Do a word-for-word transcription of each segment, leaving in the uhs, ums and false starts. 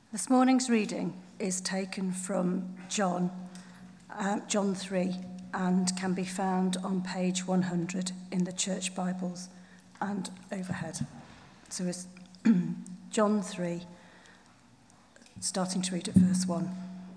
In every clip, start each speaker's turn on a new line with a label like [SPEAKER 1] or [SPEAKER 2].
[SPEAKER 1] This morning's reading is taken from John, uh, John three, and can be found on page one hundred in the church Bibles and overhead. So it's John three, starting to read at verse one.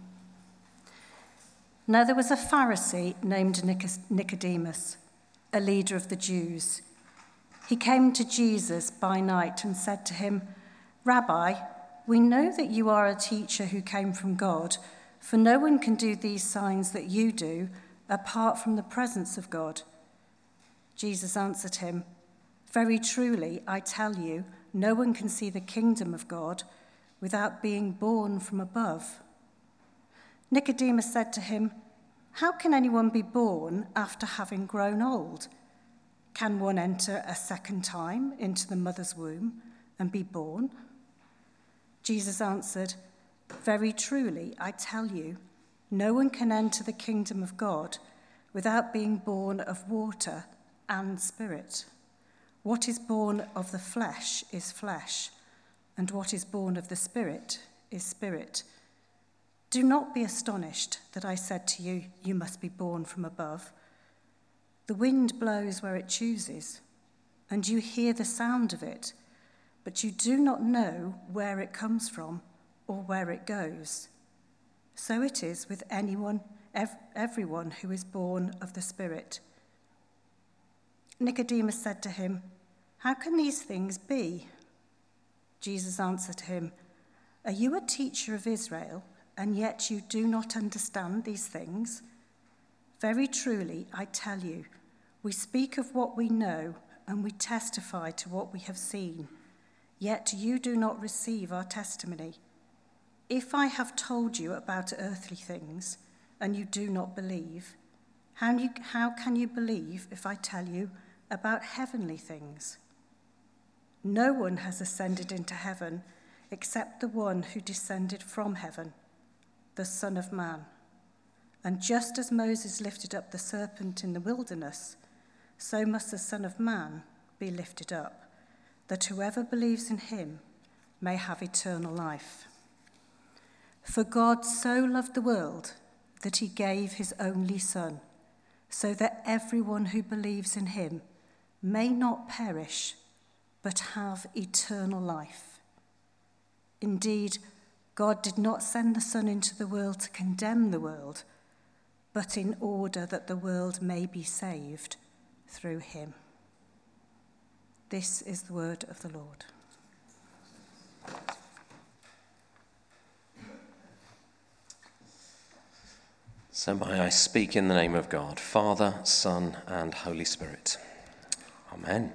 [SPEAKER 1] Now there was a Pharisee named Nicodemus, a leader of the Jews. He came to Jesus by night and said to him, "Rabbi, we know that you are a teacher who came from God, for no one can do these signs that you do apart from the presence of God." Jesus answered him, "Very truly, I tell you, no one can see the kingdom of God without being born from above." Nicodemus said to him, "How can anyone be born after having grown old? Can one enter a second time into the mother's womb and be born?" Jesus answered, "Very truly, I tell you, no one can enter the kingdom of God without being born of water and spirit. What is born of the flesh is flesh, and what is born of the spirit is spirit. Do not be astonished that I said to you, you must be born from above. The wind blows where it chooses, and you hear the sound of it, but you do not know where it comes from or where it goes. So it is with anyone, ev- everyone who is born of the Spirit." Nicodemus said to him, "How can these things be?" Jesus answered him, "Are you a teacher of Israel, and yet you do not understand these things? Very truly, I tell you, we speak of what we know, and we testify to what we have seen. Yet you do not receive our testimony. If I have told you about earthly things, and you do not believe, how, you, how can you believe if I tell you about heavenly things? No one has ascended into heaven except the one who descended from heaven, the Son of Man. And just as Moses lifted up the serpent in the wilderness, so must the Son of Man be lifted up, that whoever believes in him may have eternal life. For God so loved the world that he gave his only Son, so that everyone who believes in him may not perish, but have eternal life. Indeed, God did not send the Son into the world to condemn the world, but in order that the world may be saved through him." This is the word of the Lord.
[SPEAKER 2] So may I speak in the name of God, Father, Son, and Holy Spirit. Amen.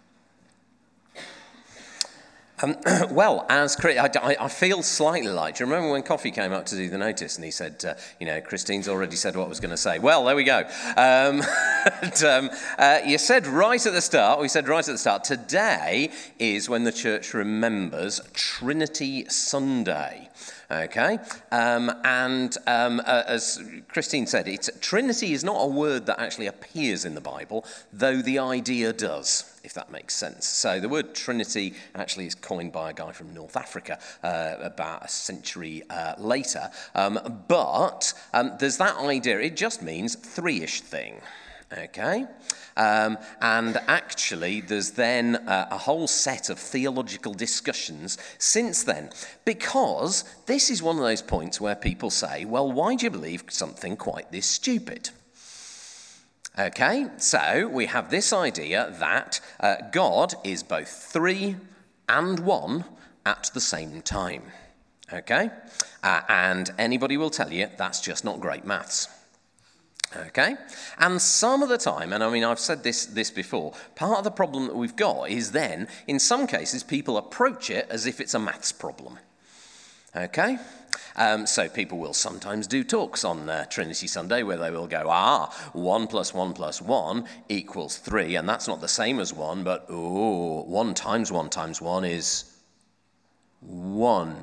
[SPEAKER 2] Um, well, as Chris, I, I feel slightly like, do you remember when Coffee came up to do the notice and he said, uh, you know, Christine's already said what I was going to say. Well, there we go. Um, and, um, uh, you said right at the start, we said right at the start, today is when the church remembers Trinity Sunday. Okay, um, and um, uh, as Christine said, it's, Trinity is not a word that actually appears in the Bible, though the idea does, if that makes sense. So the word Trinity actually is coined by a guy from North Africa uh, about a century uh, later. Um, but um, there's that idea, it just means three-ish thing. Okay, um, and actually there's then uh, a whole set of theological discussions since then, because this is one of those points where people say, well, why do you believe something quite this stupid? Okay, so we have this idea that uh, God is both three and one at the same time. Okay, uh, and anybody will tell you that's just not great maths. Okay, and some of the time, and I mean, I've said this this before, part of the problem that we've got is then, in some cases, people approach it as if it's a maths problem. Okay, um, so people will sometimes do talks on uh, Trinity Sunday where they will go, ah, one plus one plus one equals three, and that's not the same as one, but oh, one times one times one is one.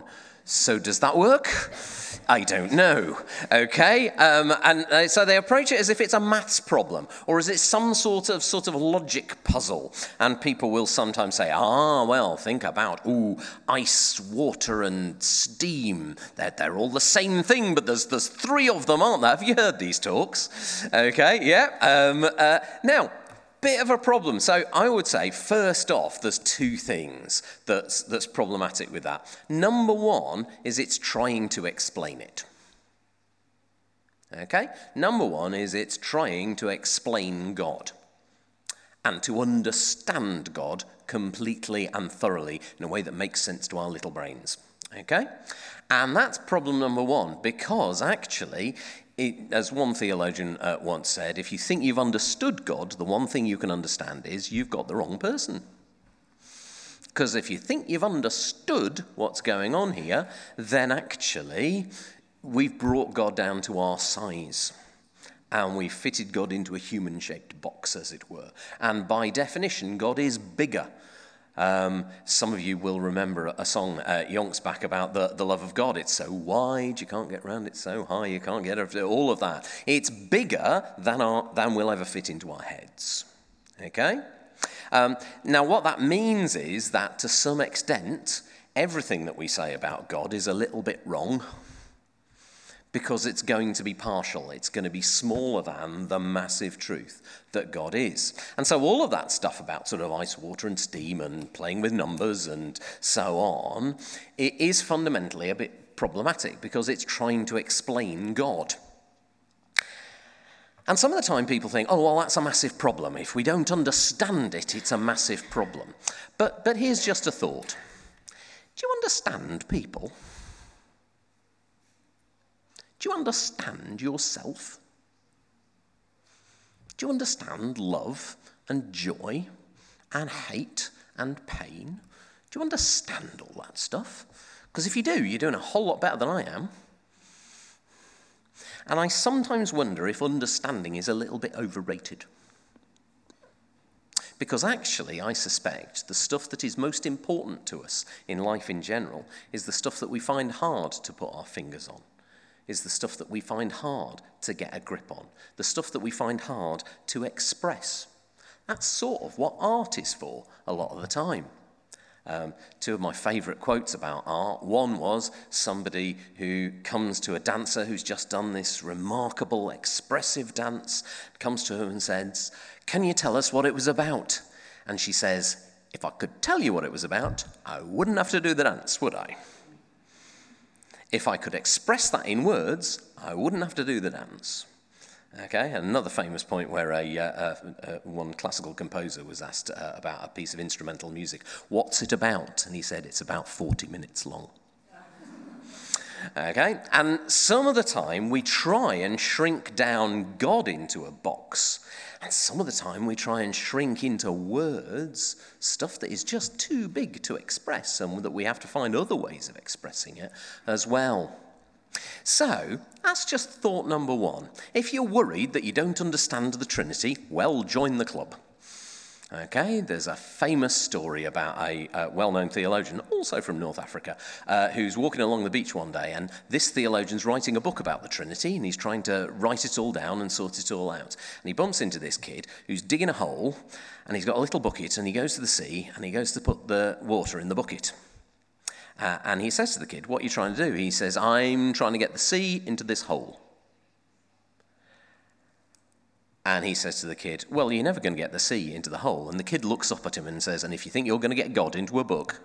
[SPEAKER 2] So does that work? I don't know, okay? Um, and uh, so they approach it as if it's a maths problem, or as it's some sort of sort of logic puzzle. And people will sometimes say, ah, well, think about, ooh, ice, water, and steam. They're, they're all the same thing, but there's, there's three of them, aren't there? Have you heard these talks? Okay, yeah. Um, uh, now, bit of a problem. So I would say, first off, there's two things that's, that's problematic with that. Number one is it's trying to explain it. Okay? Number one is it's trying to explain God and to understand God completely and thoroughly in a way that makes sense to our little brains. Okay? And that's problem number one, because actually, It, as one theologian uh, once said, if you think you've understood God, the one thing you can understand is you've got the wrong person. Because if you think you've understood what's going on here, then actually we've brought God down to our size. And we've fitted God into a human-shaped box, as it were. And by definition, God is bigger. Um, some of you will remember a song uh, yonks back about the, the love of God. It's so wide, you can't get around it, so high, you can't get over it, all of that. It's bigger than, our, than we'll ever fit into our heads. Okay? Um, now, what that means is that to some extent, everything that we say about God is a little bit wrong, because it's going to be partial. It's going to be smaller than the massive truth that God is. And so all of that stuff about sort of ice, water, and steam and playing with numbers and so on, it is fundamentally a bit problematic because it's trying to explain God. And some of the time people think, oh, well, that's a massive problem. If we don't understand it, it's a massive problem. But, but here's just a thought. Do you understand people? Do you understand yourself? Do you understand love and joy and hate and pain? Do you understand all that stuff? Because if you do, you're doing a whole lot better than I am. And I sometimes wonder if understanding is a little bit overrated. Because actually, I suspect the stuff that is most important to us in life in general is the stuff that we find hard to put our fingers on. Is the stuff that we find hard to get a grip on, the stuff that we find hard to express. That's sort of what art is for a lot of the time. Um, two of my favourite quotes about art. One was somebody who comes to a dancer who's just done this remarkable, expressive dance, comes to her and says, "Can you tell us what it was about?" And she says, "If I could tell you what it was about, I wouldn't have to do the dance, would I? If I could express that in words, I wouldn't have to do the dance." Okay, and another famous point where a, uh, uh, uh, one classical composer was asked uh, about a piece of instrumental music, "What's it about?" And he said, "It's about forty minutes long." Okay, and some of the time we try and shrink down God into a box, and some of the time we try and shrink into words, stuff that is just too big to express, and that we have to find other ways of expressing it as well. So, that's just thought number one. If you're worried that you don't understand the Trinity, well, join the club. Okay, there's a famous story about a uh, well-known theologian, also from North Africa, uh, who's walking along the beach one day, and this theologian's writing a book about the Trinity, and he's trying to write it all down and sort it all out. And he bumps into this kid who's digging a hole, and he's got a little bucket, and he goes to the sea, and he goes to put the water in the bucket. Uh, and he says to the kid, "What are you trying to do?" He says, "I'm trying to get the sea into this hole." And he says to the kid, "Well, you're never going to get the sea into the hole." And the kid looks up at him and says, "And if you think you're going to get God into a book?"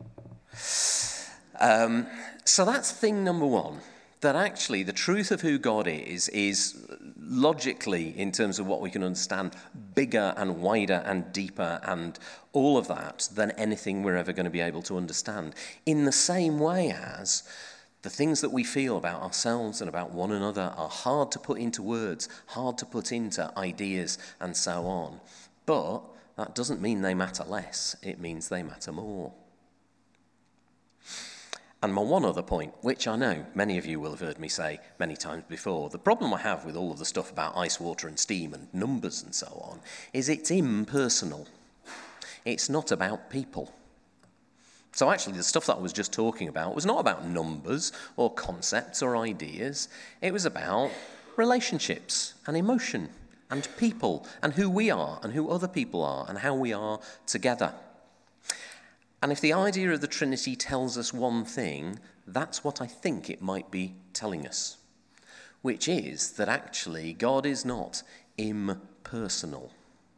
[SPEAKER 2] Um, so that's thing number one, that actually the truth of who God is, is logically, in terms of what we can understand, bigger and wider and deeper and all of that than anything we're ever going to be able to understand. In the same way as the things that we feel about ourselves and about one another are hard to put into words, hard to put into ideas and so on. But that doesn't mean they matter less. It means they matter more. And my one other point, which I know many of you will have heard me say many times before, the problem I have with all of the stuff about ice, water and steam and numbers and so on, is it's impersonal. It's not about people. So actually, the stuff that I was just talking about was not about numbers or concepts or ideas. It was about relationships and emotion and people and who we are and who other people are and how we are together. And if the idea of the Trinity tells us one thing, that's what I think it might be telling us, which is that actually God is not impersonal.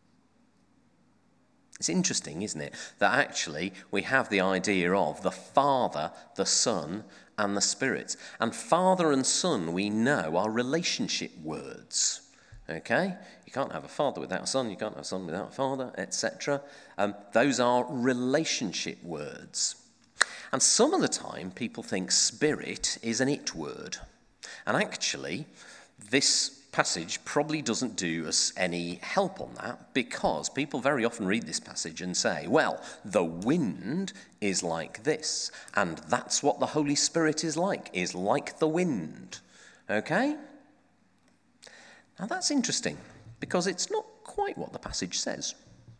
[SPEAKER 2] It's interesting, isn't it, that actually we have the idea of the Father, the Son, and the Spirit. And Father and Son, we know, are relationship words. Okay? You can't have a father without a son, you can't have a son without a father, et cetera. Um, those are relationship words. And some of the time, people think Spirit is an it word. And actually, this passage probably doesn't do us any help on that, because people very often read this passage and say, well, the wind is like this, and that's what the Holy Spirit is like, is like the wind. Okay? Now that's interesting, because it's not quite what the passage says.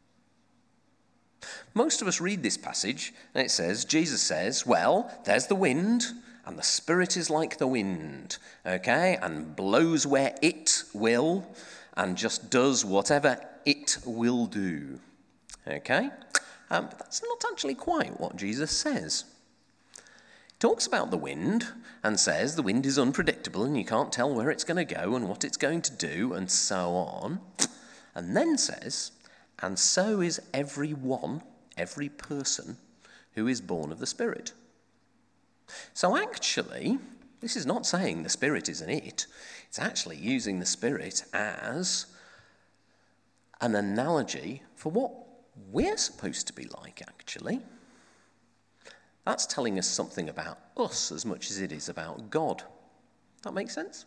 [SPEAKER 2] Most of us read this passage, and it says, Jesus says, well, there's the wind, and the Spirit is like the wind, okay, and blows where it will, and just does whatever it will do, okay? Um, but that's not actually quite what Jesus says. He talks about the wind and says the wind is unpredictable and you can't tell where it's going to go and what it's going to do and so on, and then says, and so is every one, every person who is born of the Spirit. So actually, this is not saying the Spirit is an it. It's actually using the Spirit as an analogy for what we're supposed to be like, actually. That's telling us something about us as much as it is about God. That makes sense?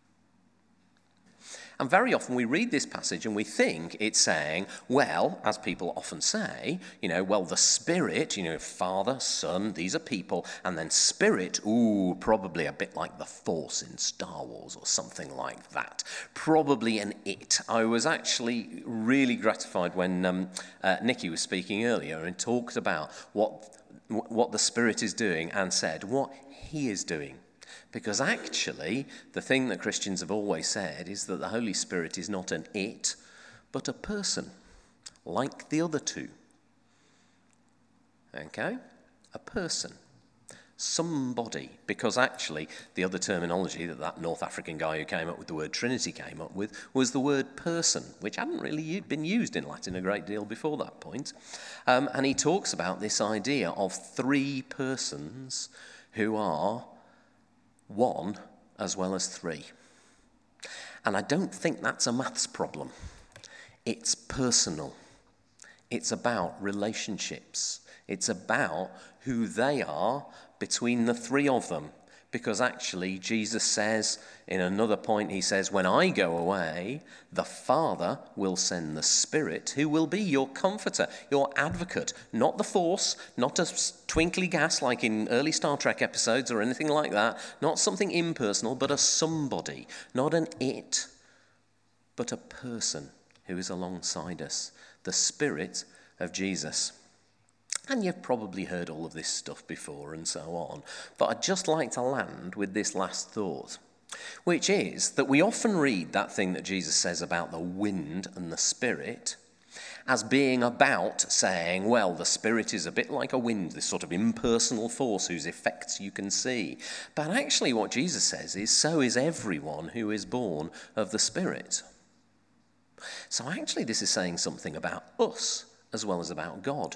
[SPEAKER 2] And very often we read this passage and we think it's saying, well, as people often say, you know, well, the Spirit, you know, Father, Son, these are people, and then Spirit, ooh, probably a bit like the Force in Star Wars or something like that. Probably an it. I was actually really gratified when um, uh, Nikki was speaking earlier and talked about what, what the Spirit is doing and said what he is doing. Because actually, the thing that Christians have always said is that the Holy Spirit is not an it, but a person, like the other two. Okay? A person. Somebody. Because actually, the other terminology that that North African guy who came up with the word Trinity came up with was the word person, which hadn't really been used in Latin a great deal before that point. Um, and he talks about this idea of three persons who are one as well as three. And I don't think that's a maths problem. It's personal. It's about relationships. It's about who they are between the three of them. Because actually, Jesus says, in another point, he says, when I go away, the Father will send the Spirit, who will be your comforter, your advocate, not the Force, not a twinkly gas like in early Star Trek episodes or anything like that, not something impersonal, but a somebody, not an it, but a person who is alongside us, the Spirit of Jesus. And you've probably heard all of this stuff before and so on. But I'd just like to land with this last thought, which is that we often read that thing that Jesus says about the wind and the Spirit as being about saying, well, the Spirit is a bit like a wind, this sort of impersonal force whose effects you can see. But actually what Jesus says is, so is everyone who is born of the Spirit. So actually this is saying something about us as well as about God.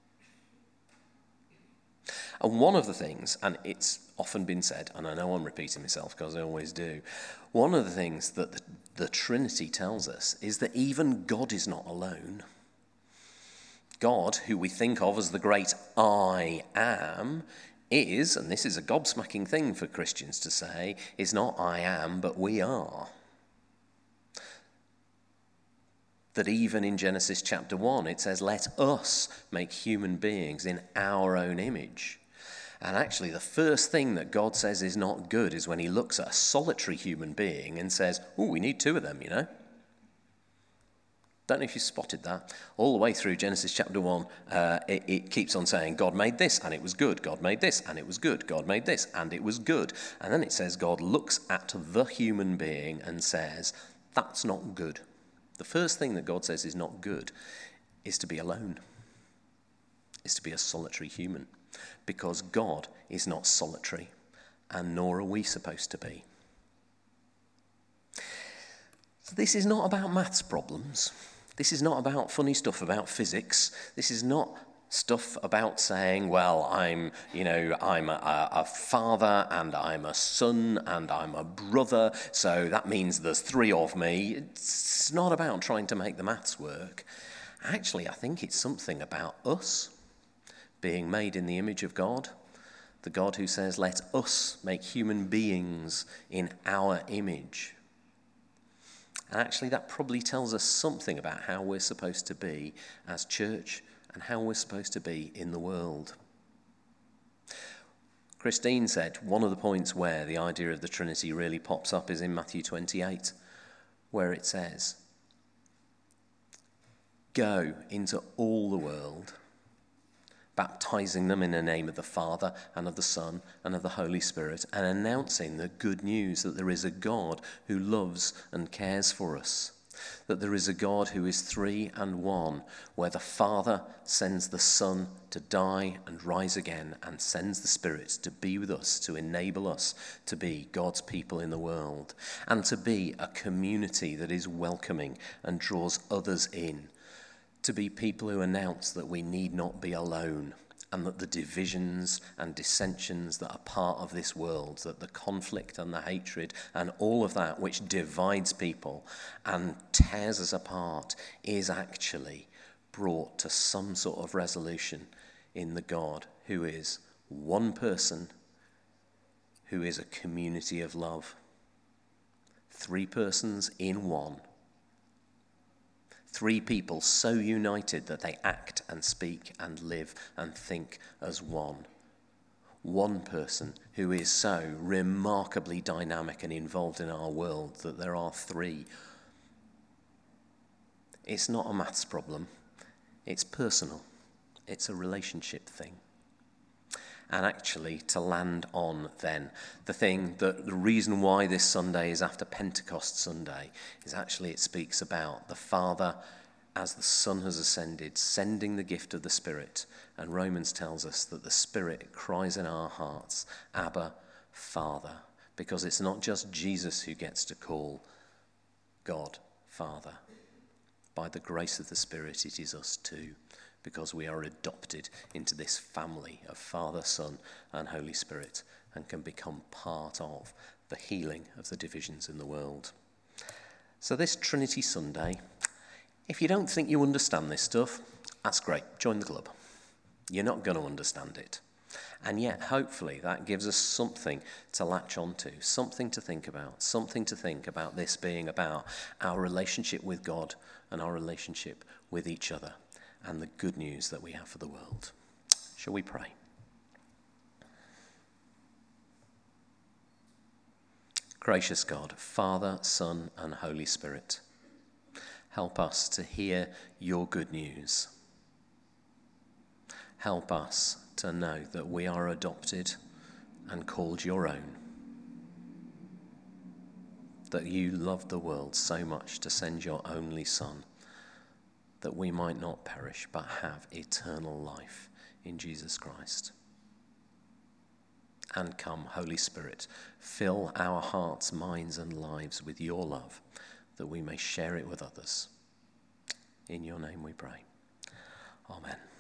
[SPEAKER 2] And one of the things, and it's often been said, and I know I'm repeating myself because I always do, one of the things that the, the Trinity tells us is that even God is not alone. God, who we think of as the great I am, is, and this is a gobsmacking thing for Christians to say, is not I am, but we are. That even in Genesis chapter one, it says, let us make human beings in our own image. And actually, the first thing that God says is not good is when he looks at a solitary human being and says, oh, we need two of them, you know. Don't know if you spotted that. All the way through Genesis chapter one, uh, it, it keeps on saying, God made this, and it was good. God made this, and it was good. God made this, and it was good. And then it says God looks at the human being and says, that's not good. The first thing that God says is not good is to be alone, is to be a solitary human, because God is not solitary, and nor are we supposed to be. So this is not about maths problems. This is not about funny stuff about physics. This is not stuff about saying, well, I'm, you know, I'm a, a father and I'm a son and I'm a brother, so that means there's three of me. It's not about trying to make the maths work. Actually, I think it's something about us being made in the image of God, the God who says, let us make human beings in our image. And actually, that probably tells us something about how we're supposed to be as church and how we're supposed to be in the world. Christine said one of the points where the idea of the Trinity really pops up is in Matthew twenty-eight, where it says, go into all the world, baptizing them in the name of the Father and of the Son and of the Holy Spirit, and announcing the good news that there is a God who loves and cares for us, that there is a God who is three and one, where the Father sends the Son to die and rise again and sends the Spirit to be with us, to enable us to be God's people in the world, and to be a community that is welcoming and draws others in, to be people who announce that we need not be alone, and that the divisions and dissensions that are part of this world, that the conflict and the hatred and all of that which divides people and tears us apart is actually brought to some sort of resolution in the God who is one person, who is a community of love. Three persons in one. Three people so united that they act and speak and live and think as one. One person who is so remarkably dynamic and involved in our world that there are three. It's not a maths problem. It's personal. It's a relationship thing. And actually, to land on then, the thing that the reason why this Sunday is after Pentecost Sunday is actually it speaks about the Father, as the Son has ascended, sending the gift of the Spirit. And Romans tells us that the Spirit cries in our hearts, Abba, Father, because it's not just Jesus who gets to call God Father. By the grace of the Spirit, it is us too, because we are adopted into this family of Father, Son, and Holy Spirit, and can become part of the healing of the divisions in the world. So this Trinity Sunday, if you don't think you understand this stuff, that's great. Join the club. You're not going to understand it. And yet, hopefully, that gives us something to latch onto, something to think about, something to think about this being about our relationship with God and our relationship with each other, and the good news that we have for the world. Shall we pray? Gracious God, Father, Son, and Holy Spirit, help us to hear your good news. Help us to know that we are adopted and called your own, that you loved the world so much to send your only Son, that we might not perish but have eternal life in Jesus Christ. And come, Holy Spirit, fill our hearts, minds, and lives with your love, that we may share it with others. In your name we pray. Amen.